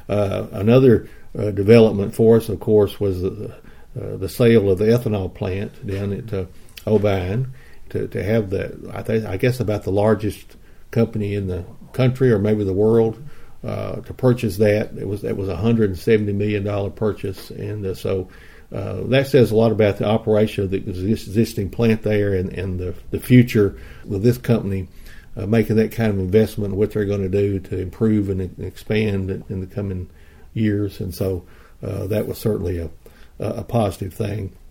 Another development for us, of course, was the sale of the ethanol plant down at Obion to have that. I guess about the largest company in the country or maybe the world to purchase that. That was a $170 million purchase, and so that says a lot about the operation of the existing plant there and the future with this company making that kind of investment in what they're going to do to improve and expand in the coming years. And so that was certainly a positive thing.